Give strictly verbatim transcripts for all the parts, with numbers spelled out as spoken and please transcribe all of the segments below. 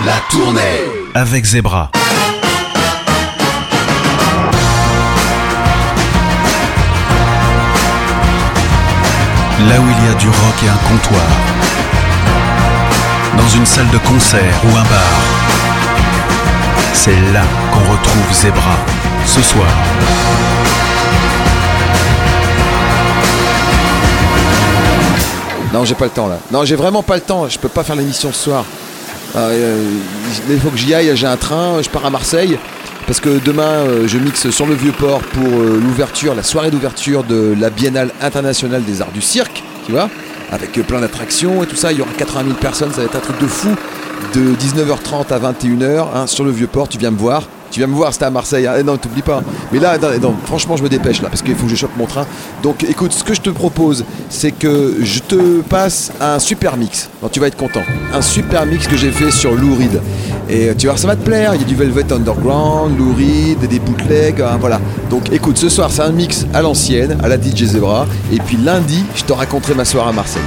La tournée avec Zebra. Là où il y a du rock et un comptoir, dans une salle de concert ou un bar, c'est là qu'on retrouve Zebra, ce soir. Non, j'ai pas le temps là. Non, j'ai vraiment pas le temps. Je peux pas faire l'émission ce soir. Euh, il faut que j'y aille. J'ai un train. Je pars à Marseille parce que demain euh, je mixe sur le Vieux-Port pour euh, l'ouverture, la soirée d'ouverture de la Biennale internationale des arts du cirque. Tu vois, avec euh, plein d'attractions et tout ça. Il y aura quatre-vingt mille personnes. Ça va être un truc de fou. De dix-neuf heures trente à vingt et une heures hein, sur le Vieux-Port. Tu viens me voir. Tu viens me voir, c'était à Marseille. Hein. Eh non, t'oublies pas. Mais là, non, non, franchement, je me dépêche là parce qu'il faut que je chope mon train. Donc, écoute, ce que je te propose, c'est que je te passe un super mix. Non, tu vas être content. Un super mix que j'ai fait sur Lou Reed. Et tu vois, ça va te plaire. Il y a du Velvet Underground, Lou Reed, des bootlegs, hein, voilà. Donc, écoute, ce soir, c'est un mix à l'ancienne, à la D J Zebra. Et puis lundi, je te raconterai ma soirée à Marseille.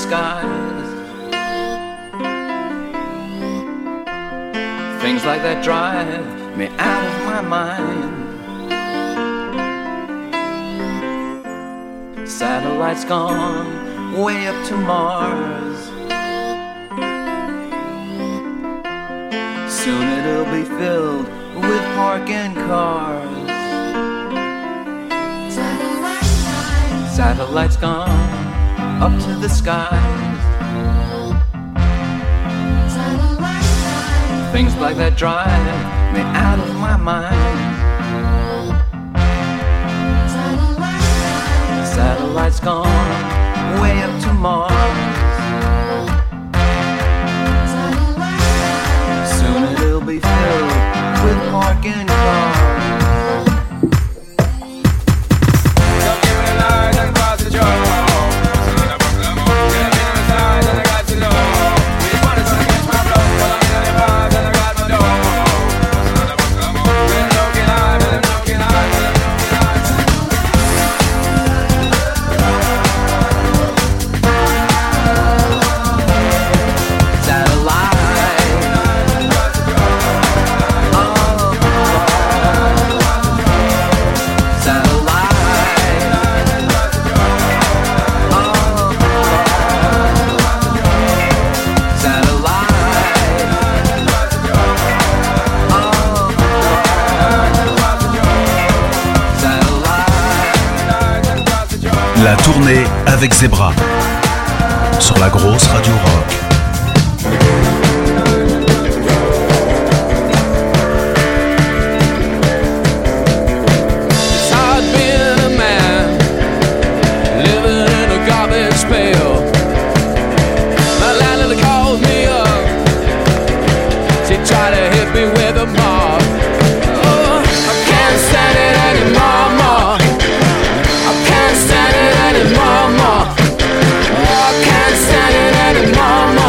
skies. Things like that drive me out of my mind. Satellites gone way up to Mars. Soon it'll be filled with parking cars. Satellites gone up to the skies. Things like that drive me out of my mind. Satellites gone way up to Mars. Soon it'll be filled with parking cars. La tournée avec Zebra sur la grosse radio rock. Mama,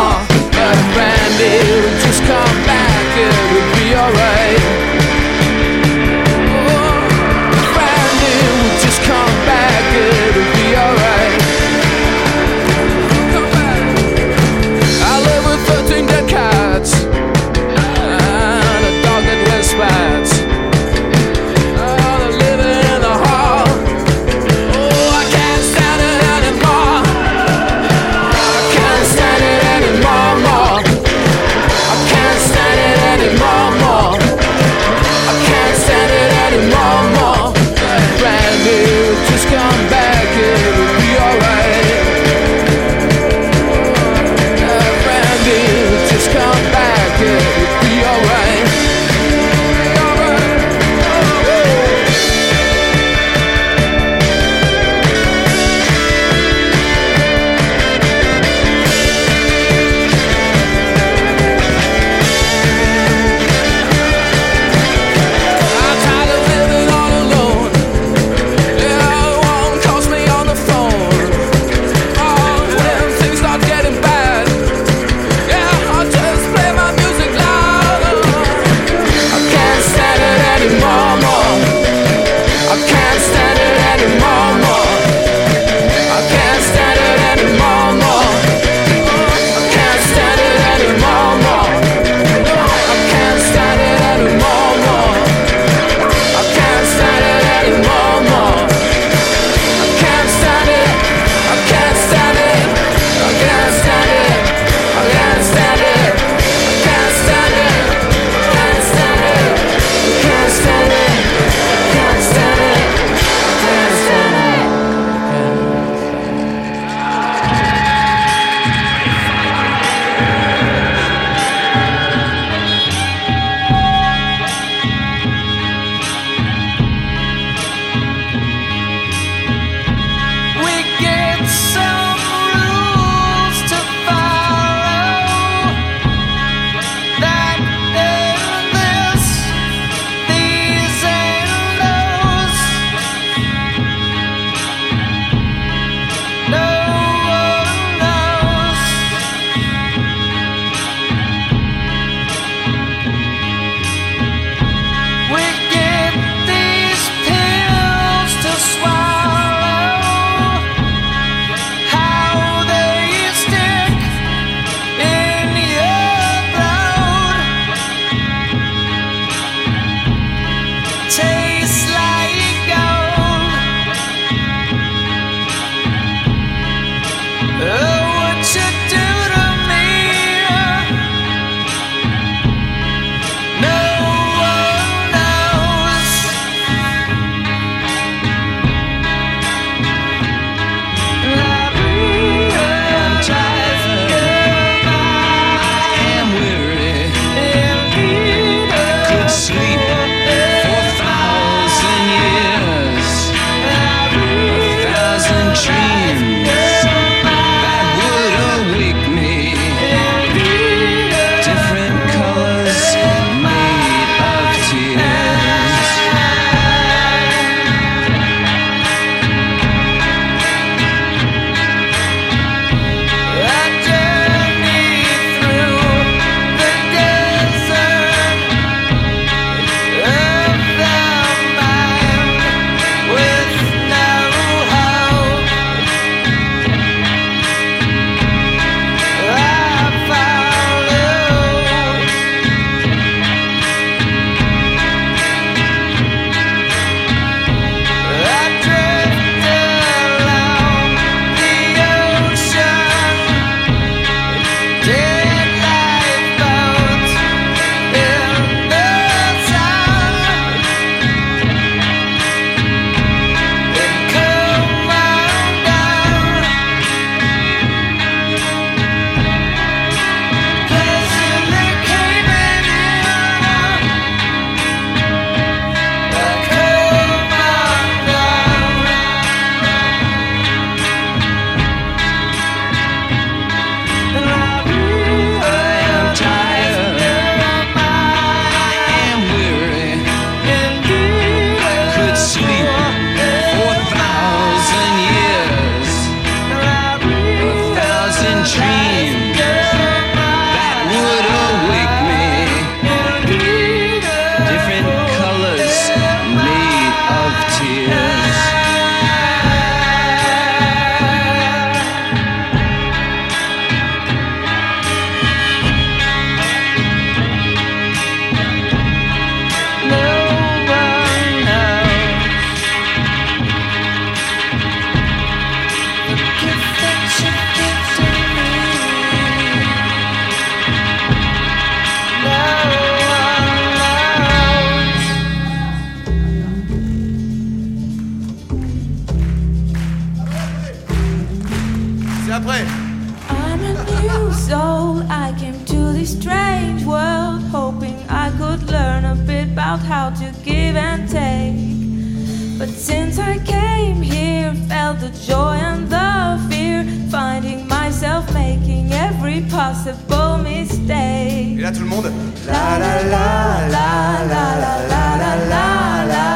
very strange world, hoping I could learn a bit about how to give and take. But since I came here, felt the joy and the fear, finding myself making every possible mistake. Et là tout le monde. La la la la la la la la la la.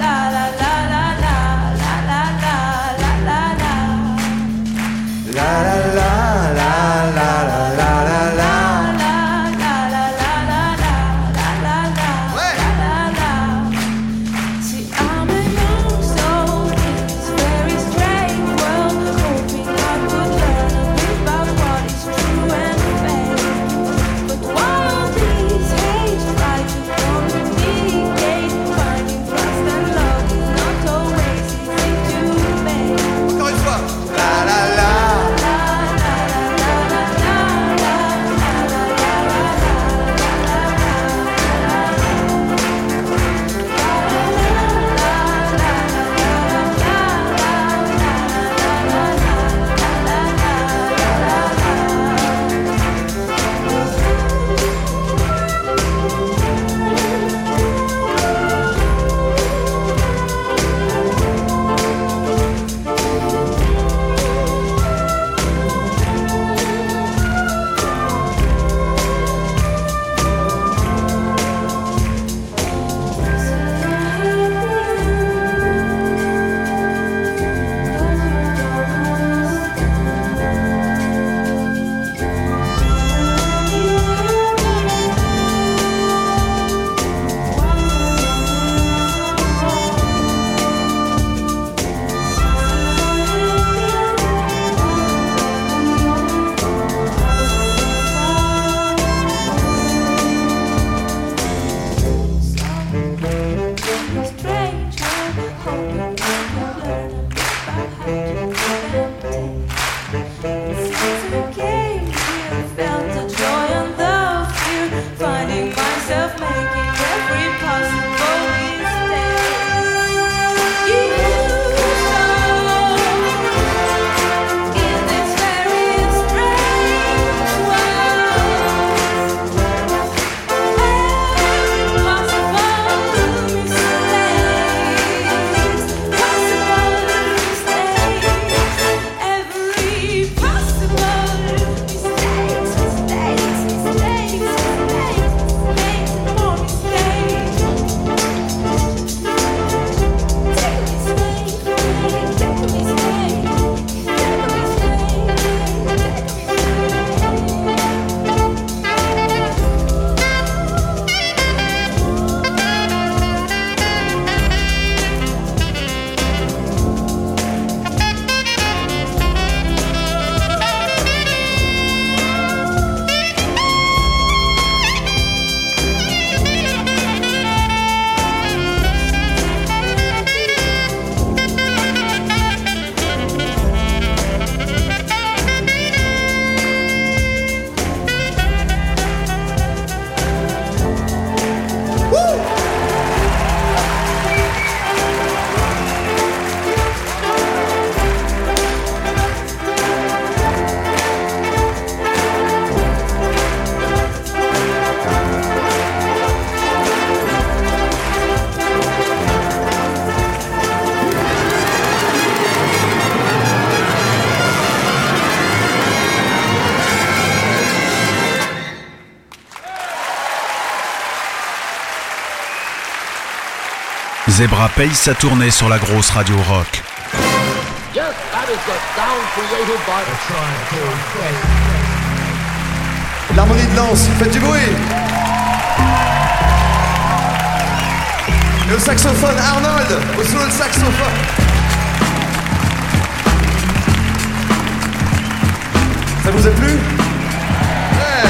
Zebra paye sa tournée sur la grosse radio rock. Yes, that is the sound created by the L'harmonie de Lance, faites du bruit. Le saxophone Arnold, au solo de saxophone. Ça vous a plu? Ouais.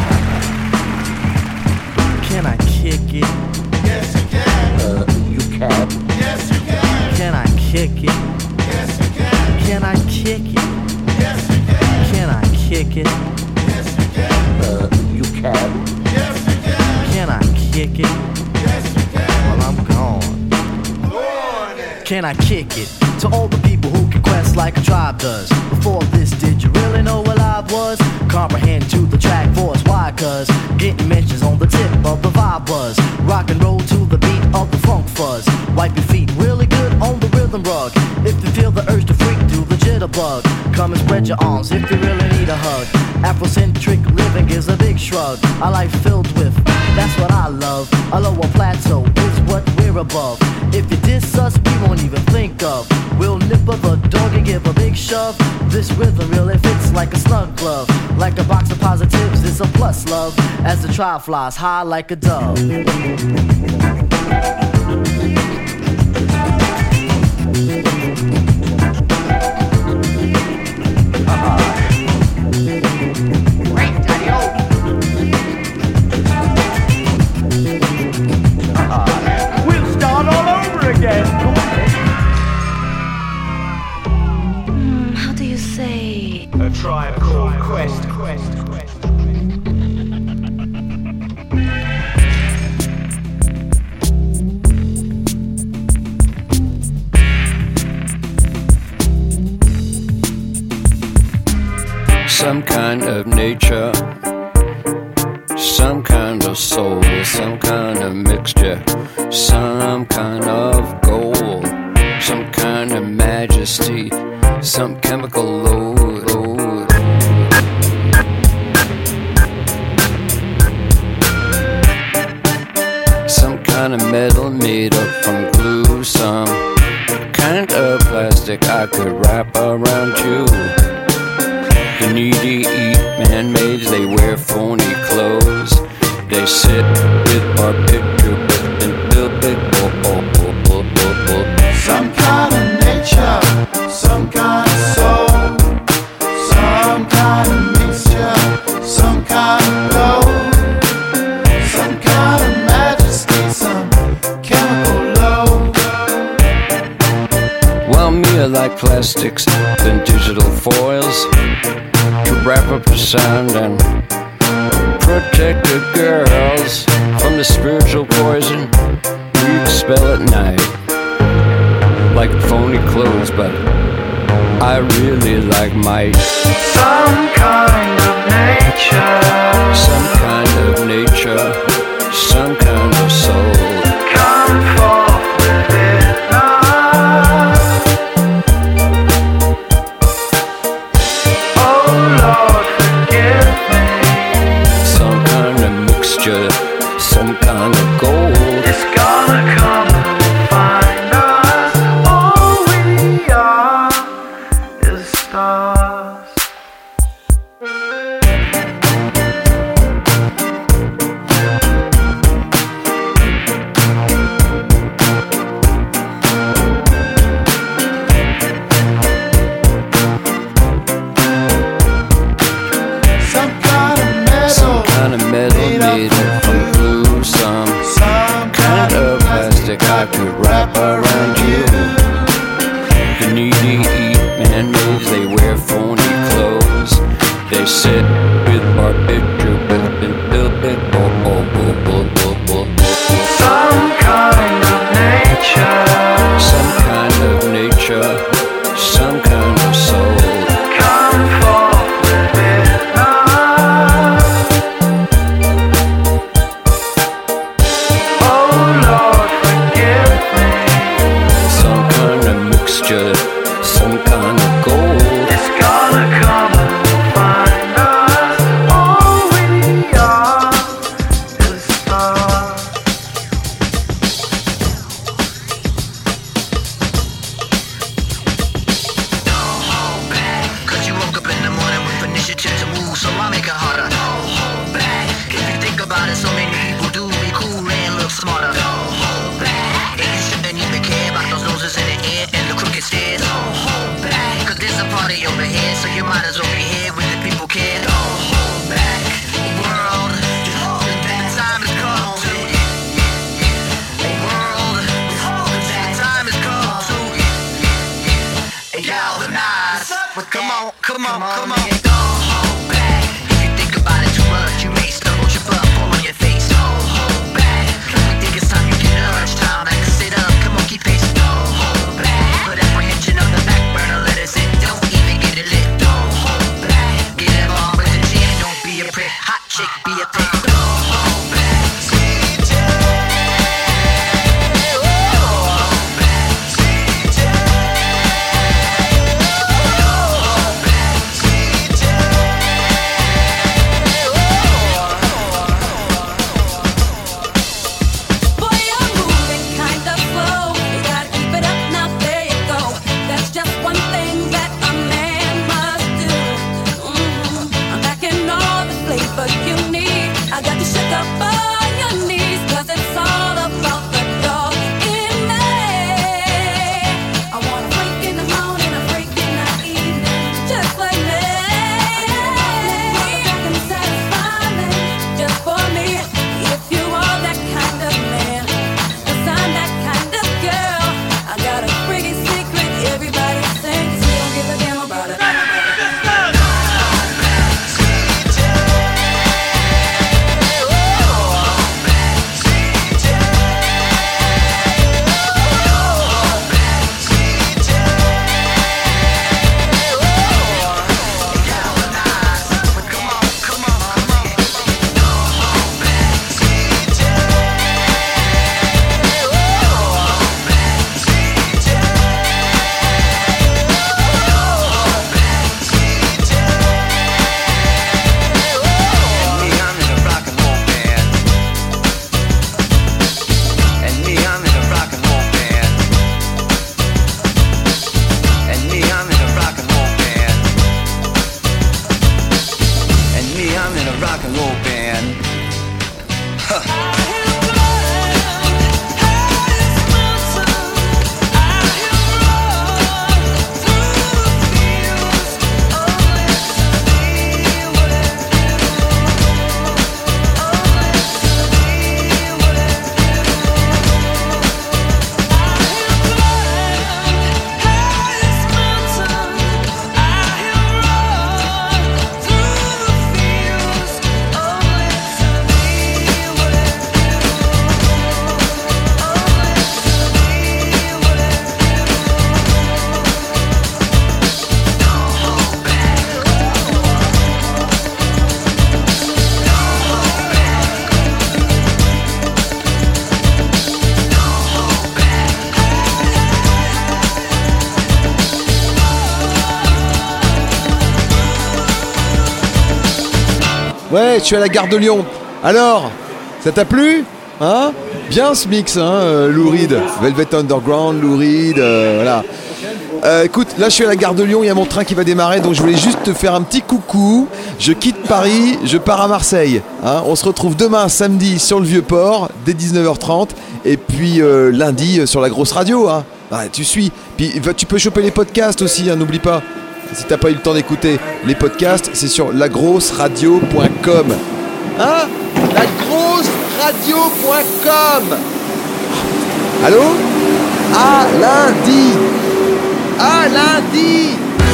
Can I kick it? Yes, you can. Uh, you can. Yes, you can. Can I kick it? Yes, you can. Can I kick it? Yes, you can. Can I kick it? Yes, you can. Uh, you can. Yes, you can. Can I kick it? Yes, you can. Well, I'm gone. Warning. Can I kick it? To all the people who can quest like a tribe does. Before this, did you really know what I was? Comprehend to the track force, why I cause getting mentions on the tip of the vibe buzz. Rock and roll to the beat of the funk fuzz. Wipe your feet really good on the rhythm rug. If you feel the urge to freak, do the jitterbug. Come and spread your arms if you really need a hug. Afrocentric living is a big shrug. A life filled with, that's what I love. A lower plateau is what we're above. If you diss us, we won't even think of. We'll nip of a dog and give a big shove. This rhythm really fits like a snug glove. Like a box of positives, it's a plus love. As the trial flies high like a dove. Tribe called Quest, Quest, Quest. Some kind of nature, some kind of soul, some kind of mixture, some kind of gold, some kind of majesty, some chemical load. Some kind of metal made up from glue, some kind of plastic I could wrap around you. The needy eat man-mades, they wear phony clothes. They sit with our picture and build big oh, oh, oh, oh, oh, oh. Some kind of nature, some kind of soul, some kind of mixture, some kind of gold, some kind of majesty, some chemical load. Well, me I like plastics and digital foils to wrap up the sound and protect the girls from the spiritual poison we expel at night. Like phony clothes, but I really like might. Some kind of nature, Some kind of nature, some kind of soul. come forth with it now. Oh Lord, forgive me. Some kind of mixture, some kind of gold. It's gonna come and find us. All we are is stars. Some kind of metal, Some kind of metal made up from glue. Some some kind of plastic I could wrap around you. The needy eat man-mades, they wear phony clothes. They sit with our picture and build it. Oh, oh, oh, oh, oh, oh, oh. Some kind of nature, Some kind of nature, some kind of soul. come forth with it now. Oh Lord, forgive me. Some kind of mixture, some kind of gold. It's gonna come and find us. All we are is stars. Don't hold back, cause you woke up in the morning with initiative to move, so I make it harder. Don't hold back, if you think about it, so many people do be cool and look smarter. Don't hold back, and you shouldn't even care about those noses in the air and the crooked stairs. Don't hold back, cause there's a party over here, so you might as well be here when the people care. Don't hold back, world, that time has come to. World, that time has come to. Galvanize. Come on, come on, come on. Don't hold back. If you think about it too much, you may stumble, trip up, fall on your face. Don't hold back. I think it's time you get urge. Time like to sit up. Come on, keep pace. Don't hold back. Put apprehension on the back burner. Let it sit. Don't even get it lit. Don't hold back. Get involved with the jam. Don't be a prick. Hot chick be a pick. Go home back, C J. Ouais, je suis à la gare de Lyon. Alors, ça t'a plu? Hein? Bien ce mix, hein, euh, Lou Reed, Velvet Underground, Lou Reed, euh, voilà. Euh, écoute, là je suis à la gare de Lyon, il y a mon train qui va démarrer, donc je voulais juste te faire un petit coucou. Je quitte Paris, je pars à Marseille. Hein. On se retrouve demain, samedi, sur le Vieux-Port, dès dix-neuf heures trente, et puis euh, lundi sur la grosse radio. Hein. Ah, tu suis. Puis tu peux choper les podcasts aussi, hein, n'oublie pas. Si t'as pas eu le temps d'écouter les podcasts, c'est sur la grosse radio point com. Hein? la grosse radio point com. Allô? À lundi. À lundi.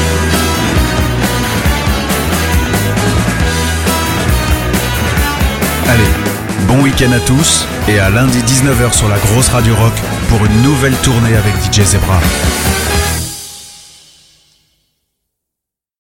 Allez, bon week-end à tous et à lundi dix-neuf heures sur la grosse radio rock pour une nouvelle tournée avec D J Zebra.